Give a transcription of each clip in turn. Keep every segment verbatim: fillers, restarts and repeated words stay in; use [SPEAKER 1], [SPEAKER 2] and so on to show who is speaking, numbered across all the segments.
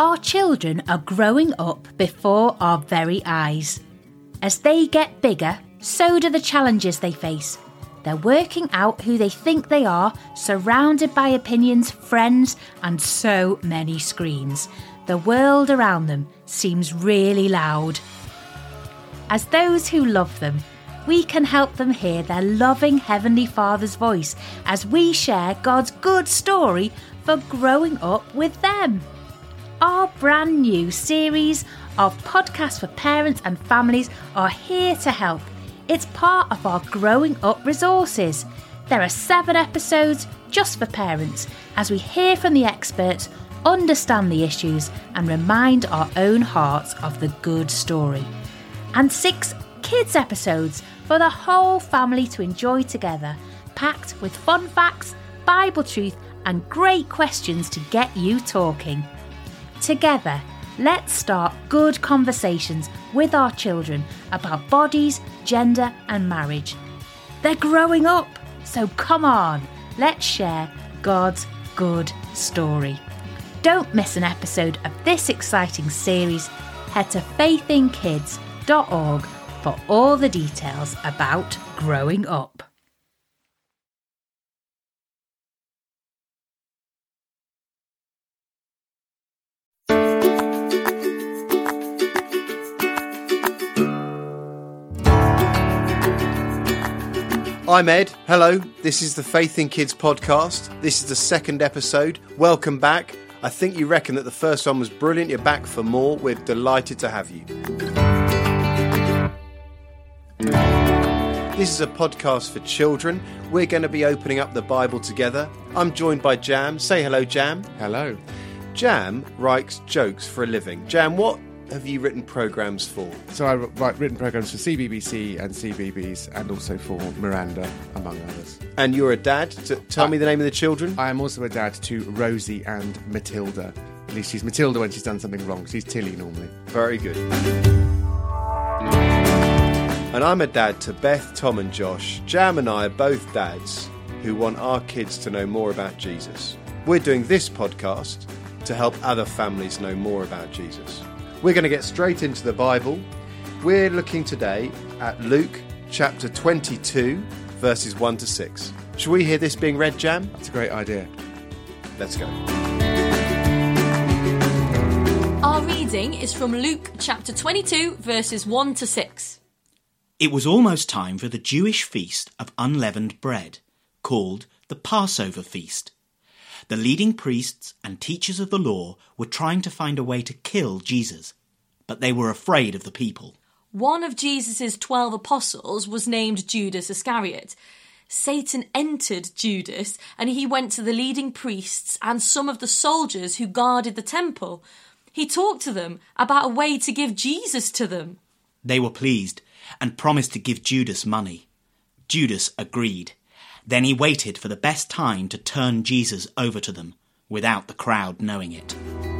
[SPEAKER 1] Our children are growing up before our very eyes. As they get bigger, so do the challenges they face. They're working out who they think they are, surrounded by opinions, friends, and so many screens. The world around them seems really loud. As those who love them, we can help them hear their loving Heavenly Father's voice as we share God's good story for growing up with them. Our brand new series of podcasts for parents and families are here to help. It's part of our Growing Up resources. There are seven episodes just for parents as we hear from the experts, understand the issues and remind our own hearts of the good story. And six kids episodes for the whole family to enjoy together, packed with fun facts, Bible truth and great questions to get you talking. Together, let's start good conversations with our children about bodies, gender and marriage. They're growing up, so come on, let's share God's good story. Don't miss an episode of this exciting series. Head to faith in kids dot org for all the details about growing up.
[SPEAKER 2] I'm Ed. Hello. This is the Faith in Kids podcast. This is the second episode. Welcome back. I think you reckon that the first one was brilliant. You're back for more. We're delighted to have you. This is a podcast for children. We're going to be opening up the Bible together. I'm joined by Jam. Say hello, Jam.
[SPEAKER 3] Hello.
[SPEAKER 2] Jam writes jokes for a living. Jam, what have you written programmes for?
[SPEAKER 3] So I write written programmes for C B B C and C B B S and also for Miranda, among others.
[SPEAKER 2] And you're a dad. So tell I, me the name of the children.
[SPEAKER 3] I am also a dad to Rosie and Matilda. At least she's Matilda when she's done something wrong. She's Tilly normally.
[SPEAKER 2] Very good. And I'm a dad to Beth, Tom and Josh. Jam and I are both dads who want our kids to know more about Jesus. We're doing this podcast to help other families know more about Jesus. We're going to get straight into the Bible. We're looking today at Luke chapter twenty-two, verses one to six. Shall we hear this being read, Jam?
[SPEAKER 3] That's a great idea.
[SPEAKER 2] Let's go.
[SPEAKER 4] Our reading is from Luke chapter twenty-two, verses one to six.
[SPEAKER 5] It was almost time for the Jewish feast of unleavened bread, called the Passover feast. The leading priests and teachers of the law were trying to find a way to kill Jesus, but they were afraid of the people.
[SPEAKER 4] One of Jesus' twelve apostles was named Judas Iscariot. Satan entered Judas and he went to the leading priests and some of the soldiers who guarded the temple. He talked to them about a way to give Jesus to them.
[SPEAKER 5] They were pleased and promised to give Judas money. Judas agreed. Then he waited for the best time to turn Jesus over to them, without the crowd knowing it.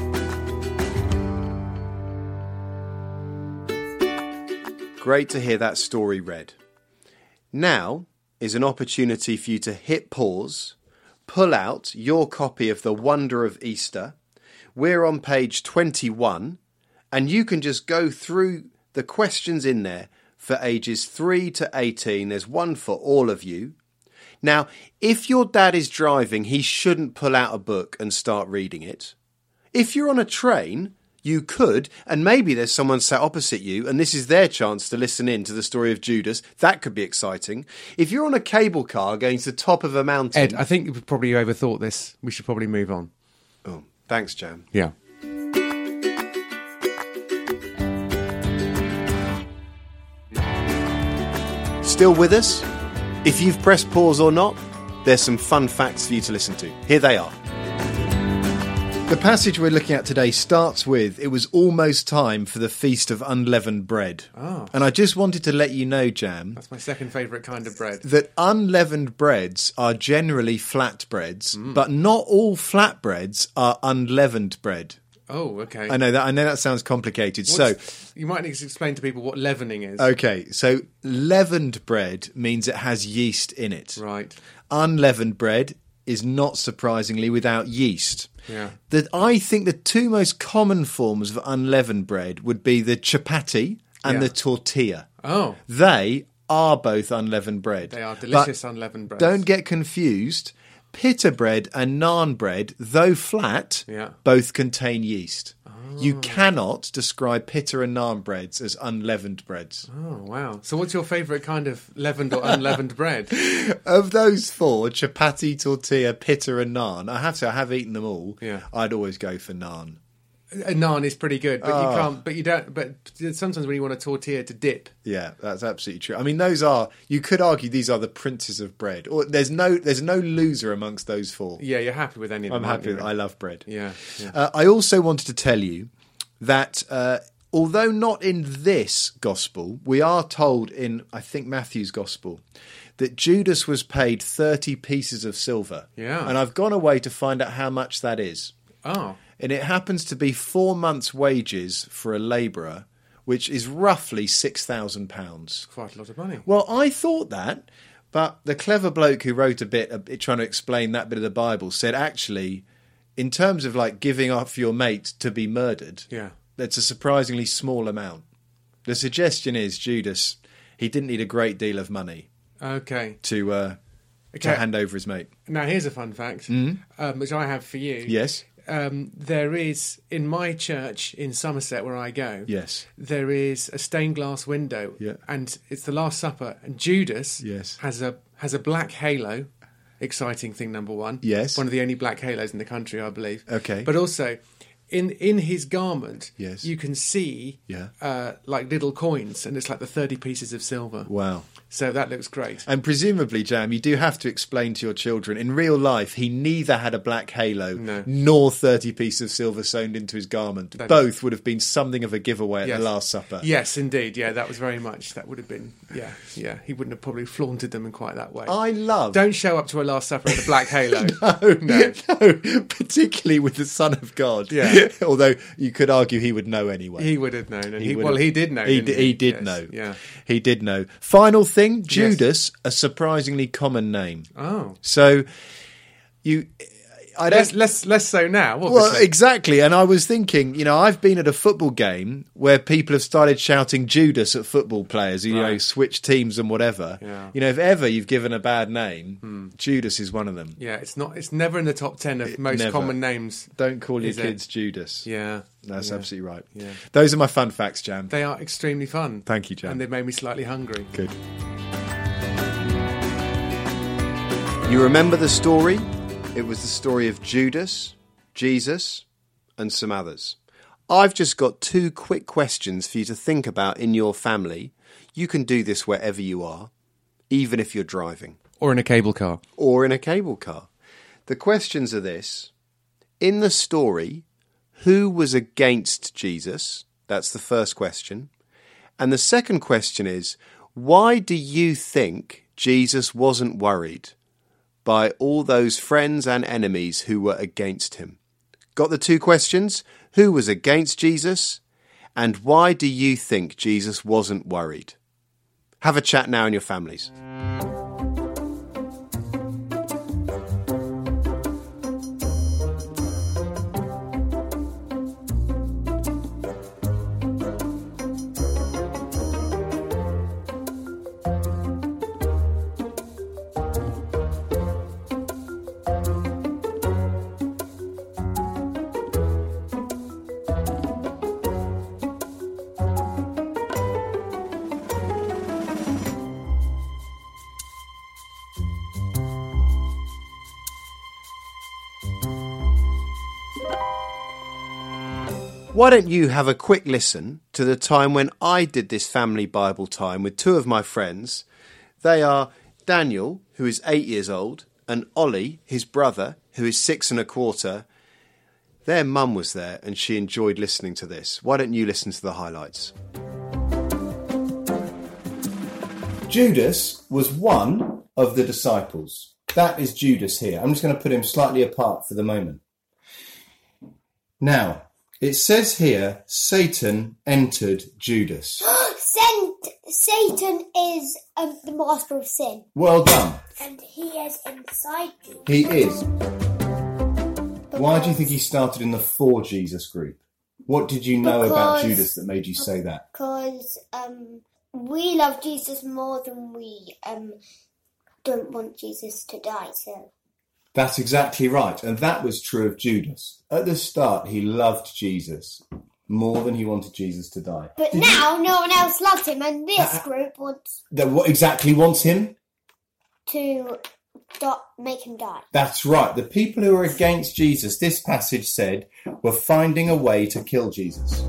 [SPEAKER 2] Great to hear that story read. Now is an opportunity for you to hit pause, pull out your copy of The Wonder of Easter. We're on page twenty-one, and you can just go through the questions in there for ages three to eighteen. There's one for all of you. Now, if your dad is driving, he shouldn't pull out a book and start reading it. If you're on a train, you could, and maybe there's someone sat opposite you, and this is their chance to listen in to the story of Judas. That could be exciting. If you're on a cable car going to the top of a mountain...
[SPEAKER 3] Ed, I think you've probably overthought this. We should probably move on.
[SPEAKER 2] Oh, thanks, Jam.
[SPEAKER 3] Yeah.
[SPEAKER 2] Still with us? If you've pressed pause or not, there's some fun facts for you to listen to. Here they are. The passage we're looking at today starts with, it was almost time for the Feast of Unleavened Bread.
[SPEAKER 3] Oh.
[SPEAKER 2] And I just wanted to let you know, Jam...
[SPEAKER 3] That's my second favourite kind of bread.
[SPEAKER 2] ...that unleavened breads are generally flat breads, mm. but not all flat breads are unleavened bread.
[SPEAKER 3] Oh, okay.
[SPEAKER 2] I know that. I know that sounds complicated.
[SPEAKER 3] What's,
[SPEAKER 2] so
[SPEAKER 3] you might need to explain to people what leavening is.
[SPEAKER 2] Okay, so leavened bread means it has yeast in it.
[SPEAKER 3] Right.
[SPEAKER 2] Unleavened bread is not surprisingly without yeast.
[SPEAKER 3] Yeah.
[SPEAKER 2] That I think the two most common forms of unleavened bread would be the chapati and
[SPEAKER 3] Yeah.
[SPEAKER 2] the tortilla.
[SPEAKER 3] Oh,
[SPEAKER 2] They are both unleavened bread.
[SPEAKER 3] they are delicious
[SPEAKER 2] But
[SPEAKER 3] unleavened breads.
[SPEAKER 2] don't get confused. Pita bread and naan bread, though flat,
[SPEAKER 3] Yeah.
[SPEAKER 2] both contain yeast. You cannot describe pita and naan breads as unleavened breads.
[SPEAKER 3] Oh, wow. So what's your favourite kind of leavened or unleavened bread?
[SPEAKER 2] Of those four, chapati, tortilla, pita and naan, I have to, I have eaten them all.
[SPEAKER 3] Yeah.
[SPEAKER 2] I'd always go for naan.
[SPEAKER 3] A naan is pretty good, but
[SPEAKER 2] Oh.
[SPEAKER 3] you can't. But you don't. But sometimes when you want a tortilla to dip,
[SPEAKER 2] Yeah, that's absolutely true. I mean, those are, you could argue these are the princes of bread. Or there's no there's no loser amongst those four.
[SPEAKER 3] yeah, you're happy with any of them.
[SPEAKER 2] I'm
[SPEAKER 3] aren't
[SPEAKER 2] happy.
[SPEAKER 3] you,
[SPEAKER 2] With,
[SPEAKER 3] really?
[SPEAKER 2] I love bread.
[SPEAKER 3] Yeah. yeah.
[SPEAKER 2] Uh, I also wanted to tell you that uh, although not in this gospel, we are told in, I think, Matthew's gospel, that Judas was paid thirty pieces of silver.
[SPEAKER 3] Yeah.
[SPEAKER 2] And I've gone away to find out how much that is.
[SPEAKER 3] Oh,
[SPEAKER 2] And it happens to be four months' wages for a labourer, which is roughly six thousand pounds.
[SPEAKER 3] quite a lot of money.
[SPEAKER 2] Well, I thought that, but the clever bloke who wrote a bit, a bit trying to explain that bit of the Bible said, actually, in terms of like giving up your mate to be murdered,
[SPEAKER 3] Yeah.
[SPEAKER 2] that's a surprisingly small amount. The suggestion is Judas, he didn't need a great deal of money
[SPEAKER 3] Okay.
[SPEAKER 2] to uh, to
[SPEAKER 3] Okay.
[SPEAKER 2] hand over his mate.
[SPEAKER 3] Now here's a fun fact, um, which I have for you.
[SPEAKER 2] Mm-hmm. Yes,
[SPEAKER 3] Um, there is in my church in Somerset where I go.
[SPEAKER 2] yes,
[SPEAKER 3] There is a stained glass window,
[SPEAKER 2] Yeah.
[SPEAKER 3] and it's the Last Supper. And Judas
[SPEAKER 2] Yes.
[SPEAKER 3] has a has a black halo. Exciting thing number one.
[SPEAKER 2] Yes.
[SPEAKER 3] One of the only black halos in the country, I believe.
[SPEAKER 2] Okay.
[SPEAKER 3] But also, in in his garment,
[SPEAKER 2] Yes.
[SPEAKER 3] you can see
[SPEAKER 2] Yeah.
[SPEAKER 3] uh, like little coins, and it's like the thirty pieces of silver.
[SPEAKER 2] wow.
[SPEAKER 3] So that looks great.
[SPEAKER 2] And presumably, Jam, you do have to explain to your children, in real life, he neither had a black halo
[SPEAKER 3] No.
[SPEAKER 2] nor thirty pieces of silver sewn into his garment.
[SPEAKER 3] That-
[SPEAKER 2] Both would have been something of a giveaway at
[SPEAKER 3] Yes.
[SPEAKER 2] the Last Supper.
[SPEAKER 3] Yes, indeed. Yeah, that was very much. That would have been. Yeah, yeah. He wouldn't have probably flaunted them in quite that way.
[SPEAKER 2] I love...
[SPEAKER 3] Don't show up to a Last Supper with a black halo.
[SPEAKER 2] No,
[SPEAKER 3] No.
[SPEAKER 2] no, particularly with the Son of God.
[SPEAKER 3] Yeah.
[SPEAKER 2] Although you could argue he would know anyway.
[SPEAKER 3] He would have known, and he,
[SPEAKER 2] would
[SPEAKER 3] well,
[SPEAKER 2] have-
[SPEAKER 3] he did know.
[SPEAKER 2] He,
[SPEAKER 3] didn't
[SPEAKER 2] d-
[SPEAKER 3] he,
[SPEAKER 2] he did
[SPEAKER 3] Yes,
[SPEAKER 2] know.
[SPEAKER 3] Yeah.
[SPEAKER 2] He did know. Final thing, Judas, a surprisingly common name.
[SPEAKER 3] Oh,
[SPEAKER 2] So you, I don't.
[SPEAKER 3] less, less, less so now. Obviously.
[SPEAKER 2] Well, exactly. And I was thinking, you know, I've been at a football game where people have started shouting Judas at football players, you know,
[SPEAKER 3] Right.
[SPEAKER 2] switch teams and whatever.
[SPEAKER 3] Yeah.
[SPEAKER 2] You know, if ever you've given a bad name, Judas is one of them.
[SPEAKER 3] yeah, it's not. It's never in the top ten of most
[SPEAKER 2] never.
[SPEAKER 3] common names.
[SPEAKER 2] Don't call your
[SPEAKER 3] Is it?
[SPEAKER 2] kids Judas.
[SPEAKER 3] Yeah,
[SPEAKER 2] That's
[SPEAKER 3] yeah.
[SPEAKER 2] absolutely right.
[SPEAKER 3] Yeah.
[SPEAKER 2] Those are my fun facts, Jam.
[SPEAKER 3] They are extremely fun.
[SPEAKER 2] Thank you, Jam.
[SPEAKER 3] And they've made me slightly hungry.
[SPEAKER 2] Good. You remember the story? It was the story of Judas, Jesus, and some others. I've just got two quick questions for you to think about in your family. You can do this wherever you are, even if you're driving
[SPEAKER 3] Or in a cable car.
[SPEAKER 2] or in a cable car. The questions are this. In the story, who was against Jesus? That's the first question. And the second question is, why do you think Jesus wasn't worried by all those friends and enemies who were against him? Got the two questions? Who was against Jesus? And why do you think Jesus wasn't worried? Have a chat now in your families. Why don't you have a quick listen to the time when I did this family Bible time with two of my friends. They are Daniel, who is eight years old, and Ollie, his brother, who is six and a quarter. Their mum was there and she enjoyed listening to this. Why don't you listen to the highlights?
[SPEAKER 6] Judas was one of the disciples. That is Judas here. I'm just going to put him slightly apart for the moment. Now, it says here, Satan entered Judas.
[SPEAKER 7] Sent, Satan is um, the master of sin.
[SPEAKER 6] Well done.
[SPEAKER 7] And he is inside you.
[SPEAKER 6] He is. Why do you think he started in the For Jesus group? What did you know about
[SPEAKER 7] Because-
[SPEAKER 6] Judas that made you say that?
[SPEAKER 7] Because um, we love Jesus more than we um, don't want Jesus to die. So
[SPEAKER 6] That's exactly right. And that was true of Judas. At the start, he loved Jesus more than he wanted Jesus to die.
[SPEAKER 7] But
[SPEAKER 6] Did
[SPEAKER 7] now no one else loves him, and this
[SPEAKER 6] Uh,
[SPEAKER 7] group wants
[SPEAKER 6] you- that what exactly wants him?
[SPEAKER 7] to do- make him die.
[SPEAKER 6] That's right. The people who are against Jesus, this passage said, were finding a way to kill Jesus.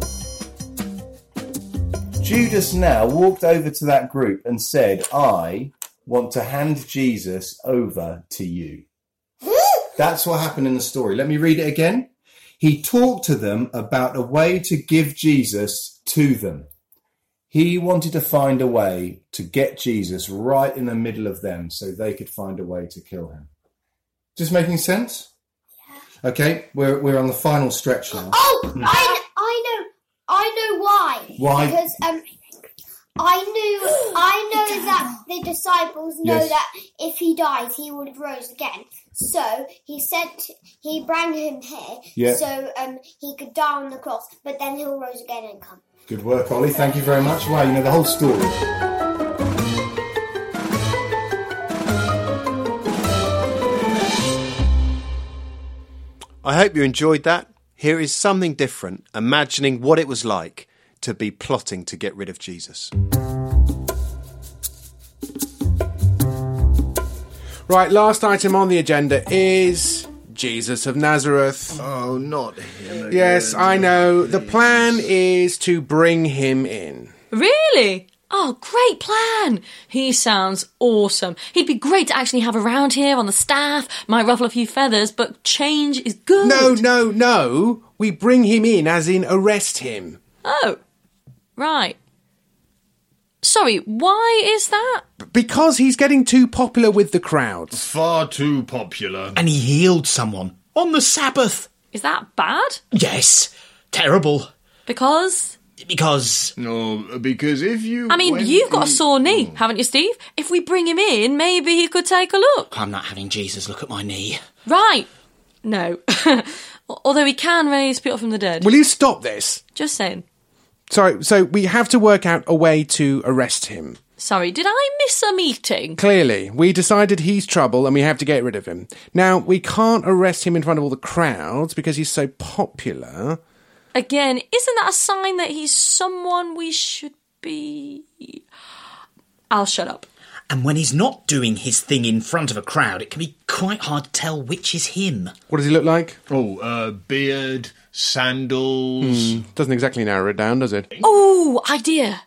[SPEAKER 6] Judas now walked over to that group and said, I want to hand Jesus over to you. That's what happened in the story. Let me read it again. He talked to them about a way to give Jesus to them. He wanted to find a way to get Jesus right in the middle of them so they could find a way to kill him. Just making sense? Yeah. Okay, we're we're on the final stretch now.
[SPEAKER 7] Oh, I, I know, I know why.
[SPEAKER 6] Why?
[SPEAKER 7] Because um, I knew, I know that the disciples know
[SPEAKER 6] Yes.
[SPEAKER 7] that if he dies, he will rise again. So he said he brought him here,
[SPEAKER 6] Yeah.
[SPEAKER 7] so um, he could die on the cross, but then he'll rise again and come.
[SPEAKER 6] Good work, Ollie. Thank you very much. Wow, you know the whole story.
[SPEAKER 2] I hope you enjoyed that. Here is something different, imagining what it was like to be plotting to get rid of Jesus.
[SPEAKER 3] Right, last item on the agenda is Jesus of Nazareth.
[SPEAKER 2] Oh, not him again.
[SPEAKER 3] Yes, I know. The plan is to bring him in.
[SPEAKER 4] Really? Oh, great plan. He sounds awesome. He'd be great to actually have around here on the staff. Might ruffle a few feathers, but change is good.
[SPEAKER 3] No, no, no. We bring him in, as in arrest him.
[SPEAKER 4] Oh, right. Sorry, why is that?
[SPEAKER 3] Because he's getting too popular with the crowds.
[SPEAKER 8] Far too popular.
[SPEAKER 5] And he healed someone on the Sabbath.
[SPEAKER 4] Is that bad?
[SPEAKER 5] Yes, terrible.
[SPEAKER 4] Because...
[SPEAKER 5] Because
[SPEAKER 8] No, because if you...
[SPEAKER 4] I mean,
[SPEAKER 8] went
[SPEAKER 4] you've got a
[SPEAKER 8] in-
[SPEAKER 4] sore knee, haven't you, Steve? If we bring him in, maybe he could take a look.
[SPEAKER 5] I'm not having Jesus look at my knee.
[SPEAKER 4] Right. No. Although he can raise people from the dead.
[SPEAKER 3] Will you stop this?
[SPEAKER 4] Just saying.
[SPEAKER 3] Sorry, so we have to work out a way to arrest him.
[SPEAKER 4] Sorry, did I miss a meeting?
[SPEAKER 3] Clearly, we decided he's trouble and we have to get rid of him. Now, we can't arrest him in front of all the crowds because he's so popular.
[SPEAKER 4] Again, isn't that a sign that he's someone we should be... I'll shut up.
[SPEAKER 5] And when he's not doing his thing in front of a crowd, it can be quite hard to tell which is him.
[SPEAKER 3] What does he look like?
[SPEAKER 8] Oh, uh, beard, sandals...
[SPEAKER 3] Doesn't exactly narrow it down, does it?
[SPEAKER 4] Oh, idea.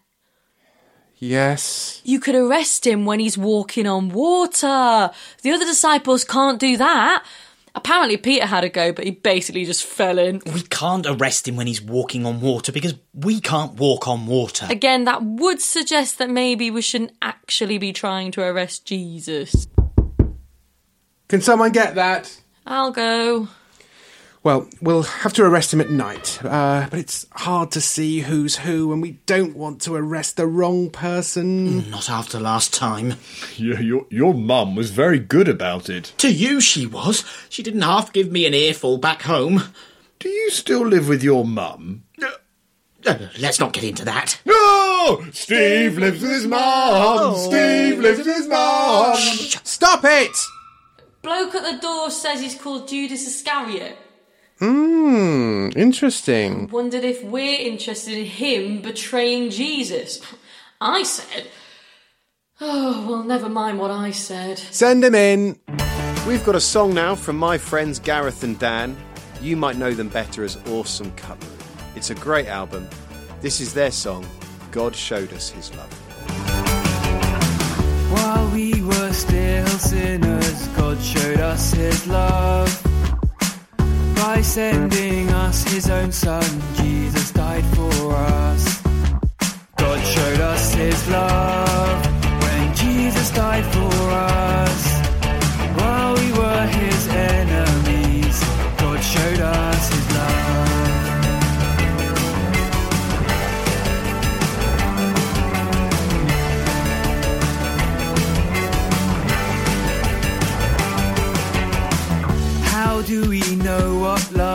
[SPEAKER 3] Yes.
[SPEAKER 4] You could arrest him when he's walking on water. The other disciples can't do that. Apparently Peter had a go, but he basically just fell in.
[SPEAKER 5] We can't arrest him when he's walking on water because we can't walk on water.
[SPEAKER 4] Again, that would suggest that maybe we shouldn't actually be trying to arrest Jesus.
[SPEAKER 3] Can someone get that?
[SPEAKER 4] I'll go.
[SPEAKER 3] Well, we'll have to arrest him at night, uh, but it's hard to see who's who, and we don't want to arrest the wrong person.
[SPEAKER 5] Not after last time.
[SPEAKER 8] Your, your, your mum was very good about it.
[SPEAKER 5] To you she was. She didn't half give me an earful back home.
[SPEAKER 8] Do you still live with your mum?
[SPEAKER 5] Uh, let's not get into that.
[SPEAKER 8] No! Steve lives with his mum! Steve lives with his mum!
[SPEAKER 3] Stop it!
[SPEAKER 4] Bloke at the door says he's called Judas Iscariot.
[SPEAKER 3] Hmm, interesting.
[SPEAKER 4] Wondered if we're interested in him betraying Jesus. I said... Oh, well, never mind what I said.
[SPEAKER 3] Send him in.
[SPEAKER 2] We've got a song now from my friends Gareth and Dan. You might know them better as Awesome Cutlery. It's a great album. This is their song, God Showed Us His Love.
[SPEAKER 9] While we were still sinners, God showed us his love. By sending us his own son, Jesus died for us. God showed us his love when Jesus died for us. While we were his enemies, God showed us his love.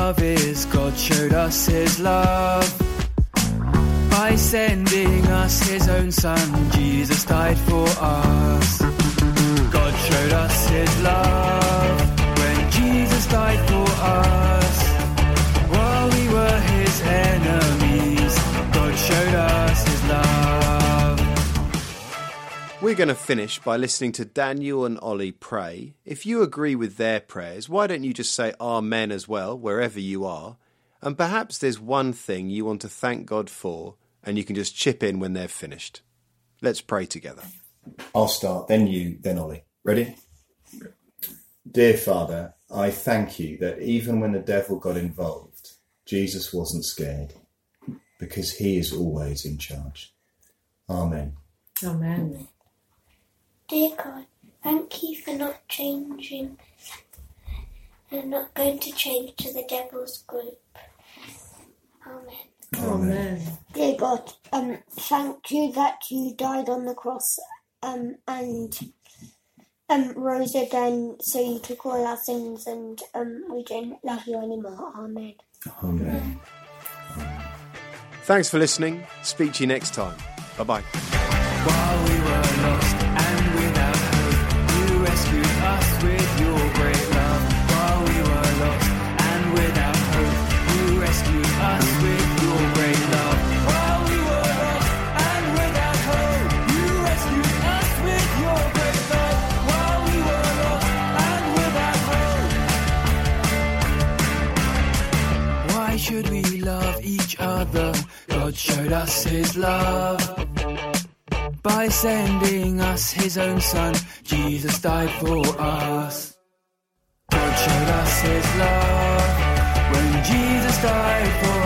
[SPEAKER 9] love is God showed us his love by sending us his own son. Jesus died for us. God showed us his love when Jesus died for us. While we were his enemies, God showed us his love.
[SPEAKER 2] We're going to finish by listening to Daniel and Ollie pray. If you agree with their prayers, why don't you just say Amen as well, wherever you are? And perhaps there's one thing you want to thank God for, and you can just chip in when they're finished. Let's pray together.
[SPEAKER 6] I'll start, then you, then Ollie. Ready? Dear Father, I thank you that even when the devil got involved, Jesus wasn't scared, because he is always in charge. Amen.
[SPEAKER 10] Amen.
[SPEAKER 7] Dear God, thank you for not changing and not going to change to the devil's group. Amen.
[SPEAKER 10] Amen.
[SPEAKER 7] Dear God, um, thank you that you died on the cross um, and um, rose again, so you took all our sins and um, we don't love you anymore. Amen.
[SPEAKER 6] Amen.
[SPEAKER 2] Thanks for listening. Speak to you next time. Bye-bye.
[SPEAKER 9] While we were lost and without hope, you rescued us with your great love. While we were lost and without hope, you rescued us with your great love. While we were lost and without hope, you rescued us with your great love. While we were lost and without hope. Why should we love each other? God showed us his love by sending us his own son. Jesus died for us. God showed us his love when Jesus died for